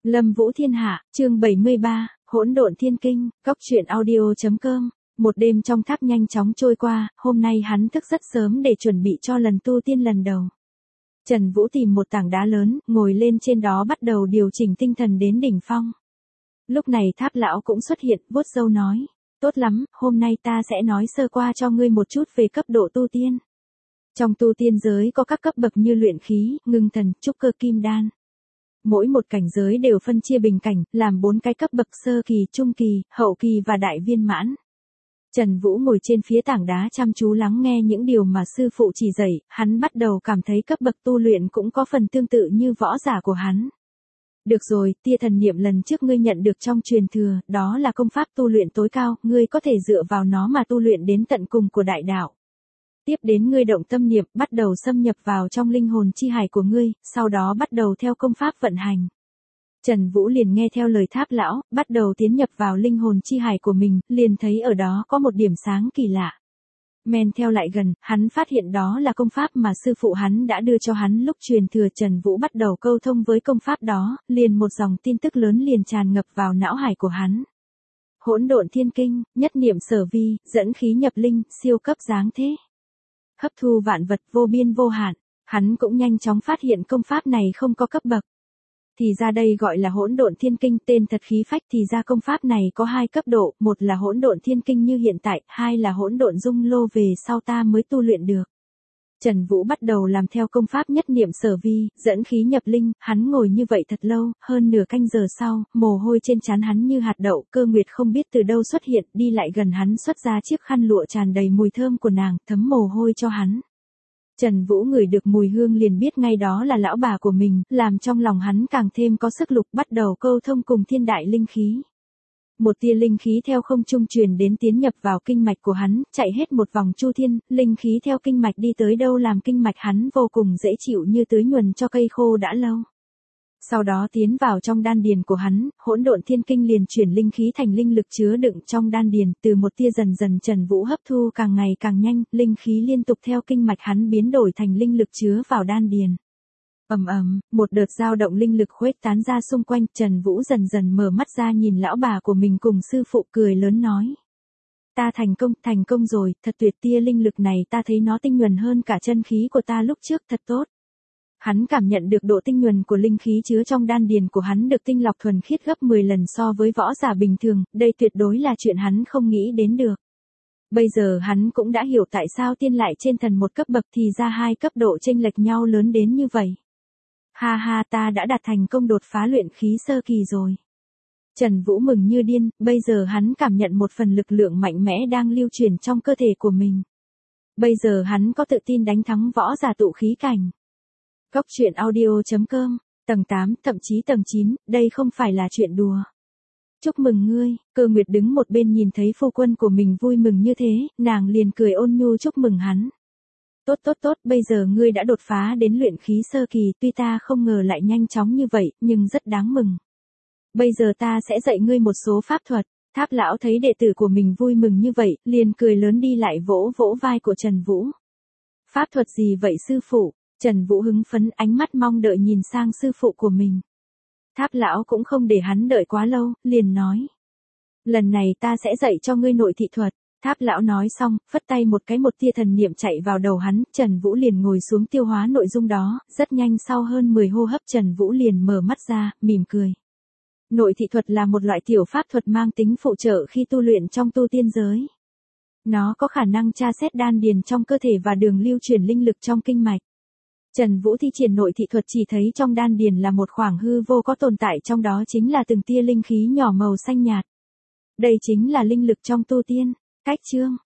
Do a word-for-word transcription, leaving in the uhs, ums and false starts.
Lâm Vũ Thiên Hạ, chương bảy mươi ba, Hỗn Độn Thiên Kinh, Cốc Truyện Audio chấm com. Một đêm trong tháp nhanh chóng trôi qua, hôm nay hắn thức rất sớm để chuẩn bị cho lần tu tiên lần đầu. Trần Vũ tìm một tảng đá lớn, ngồi lên trên đó bắt đầu điều chỉnh tinh thần đến đỉnh phong. Lúc này Tháp lão cũng xuất hiện, vuốt râu nói: "Tốt lắm, hôm nay ta sẽ nói sơ qua cho ngươi một chút về cấp độ tu tiên. Trong tu tiên giới có các cấp bậc như luyện khí, ngưng thần, trúc cơ, kim đan. Mỗi một cảnh giới đều phân chia bình cảnh, làm bốn cái cấp bậc: sơ kỳ, trung kỳ, hậu kỳ và đại viên mãn." Trần Vũ ngồi trên phía tảng đá chăm chú lắng nghe những điều mà sư phụ chỉ dạy, hắn bắt đầu cảm thấy cấp bậc tu luyện cũng có phần tương tự như võ giả của hắn. "Được rồi, tia thần niệm lần trước ngươi nhận được trong truyền thừa, đó là công pháp tu luyện tối cao, ngươi có thể dựa vào nó mà tu luyện đến tận cùng của đại đạo. Tiếp đến ngươi động tâm niệm, bắt đầu xâm nhập vào trong linh hồn chi hải của ngươi, sau đó bắt đầu theo công pháp vận hành." Trần Vũ liền nghe theo lời Tháp lão, bắt đầu tiến nhập vào linh hồn chi hải của mình, liền thấy ở đó có một điểm sáng kỳ lạ. Men theo lại gần, hắn phát hiện đó là công pháp mà sư phụ hắn đã đưa cho hắn lúc truyền thừa. Trần Vũ bắt đầu câu thông với công pháp đó, liền một dòng tin tức lớn liền tràn ngập vào não hải của hắn. Hỗn Độn Thiên Kinh, nhất niệm sở vi, dẫn khí nhập linh, siêu cấp dáng thế. Hấp thu vạn vật, vô biên vô hạn. Hắn cũng nhanh chóng phát hiện công pháp này không có cấp bậc. Thì ra đây gọi là Hỗn Độn Thiên Kinh, tên thật khí phách. Thì ra công pháp này có hai cấp độ, một là Hỗn Độn Thiên Kinh như hiện tại, hai là Hỗn Độn Dung Lô về sau ta mới tu luyện được. Trần Vũ bắt đầu làm theo công pháp nhất niệm sở vi, dẫn khí nhập linh, hắn ngồi như vậy thật lâu, hơn nửa canh giờ sau, mồ hôi trên trán hắn như hạt đậu. Cơ Nguyệt không biết từ đâu xuất hiện, đi lại gần hắn xuất ra chiếc khăn lụa tràn đầy mùi thơm của nàng, thấm mồ hôi cho hắn. Trần Vũ ngửi được mùi hương liền biết ngay đó là lão bà của mình, làm trong lòng hắn càng thêm có sức lực, bắt đầu câu thông cùng thiên đại linh khí. Một tia linh khí theo không trung truyền đến tiến nhập vào kinh mạch của hắn, chạy hết một vòng chu thiên, linh khí theo kinh mạch đi tới đâu làm kinh mạch hắn vô cùng dễ chịu như tưới nhuần cho cây khô đã lâu. Sau đó tiến vào trong đan điền của hắn, Hỗn Độn Thiên Kinh liền chuyển linh khí thành linh lực chứa đựng trong đan điền, từ một tia dần dần Trần Vũ hấp thu càng ngày càng nhanh, linh khí liên tục theo kinh mạch hắn biến đổi thành linh lực chứa vào đan điền. Ầm ầm, một đợt dao động linh lực khuếch tán ra xung quanh, Trần Vũ dần dần mở mắt ra nhìn lão bà của mình cùng sư phụ, cười lớn nói: "Ta thành công, thành công rồi, thật tuyệt, tia linh lực này ta thấy nó tinh nhuần hơn cả chân khí của ta lúc trước, thật tốt." Hắn cảm nhận được độ tinh nhuần của linh khí chứa trong đan điền của hắn được tinh lọc thuần khiết gấp mười lần so với võ giả bình thường, đây tuyệt đối là chuyện hắn không nghĩ đến được. Bây giờ hắn cũng đã hiểu tại sao tiên lại trên thần một cấp bậc, thì ra hai cấp độ chênh lệch nhau lớn đến như vậy. Ha ha, ta đã đạt thành công đột phá luyện khí sơ kỳ rồi. Trần Vũ mừng như điên, bây giờ hắn cảm nhận một phần lực lượng mạnh mẽ đang lưu chuyển trong cơ thể của mình. Bây giờ hắn có tự tin đánh thắng võ giả tụ khí cảnh. Cốc Truyện Audio chấm com, tầng tám, thậm chí tầng chín, đây không phải là chuyện đùa. "Chúc mừng ngươi." Cơ Nguyệt đứng một bên nhìn thấy phu quân của mình vui mừng như thế, nàng liền cười ôn nhu chúc mừng hắn. "Tốt tốt tốt, bây giờ ngươi đã đột phá đến luyện khí sơ kỳ, tuy ta không ngờ lại nhanh chóng như vậy, nhưng rất đáng mừng. Bây giờ ta sẽ dạy ngươi một số pháp thuật." Tháp lão thấy đệ tử của mình vui mừng như vậy, liền cười lớn đi lại vỗ vỗ vai của Trần Vũ. "Pháp thuật gì vậy sư phụ?" Trần Vũ hứng phấn, ánh mắt mong đợi nhìn sang sư phụ của mình. Tháp lão cũng không để hắn đợi quá lâu, liền nói: "Lần này ta sẽ dạy cho ngươi nội thị thuật." Tháp lão nói xong, phất tay một cái, một tia thần niệm chạy vào đầu hắn, Trần Vũ liền ngồi xuống tiêu hóa nội dung đó, rất nhanh sau hơn mười hô hấp Trần Vũ liền mở mắt ra, mỉm cười. Nội thị thuật là một loại tiểu pháp thuật mang tính phụ trợ khi tu luyện trong tu tiên giới. Nó có khả năng tra xét đan điền trong cơ thể và đường lưu chuyển linh lực trong kinh mạch. Trần Vũ thi triển nội thị thuật chỉ thấy trong đan điền là một khoảng hư vô có tồn tại trong đó chính là từng tia linh khí nhỏ màu xanh nhạt. Đây chính là linh lực trong tu tiên. Cách chương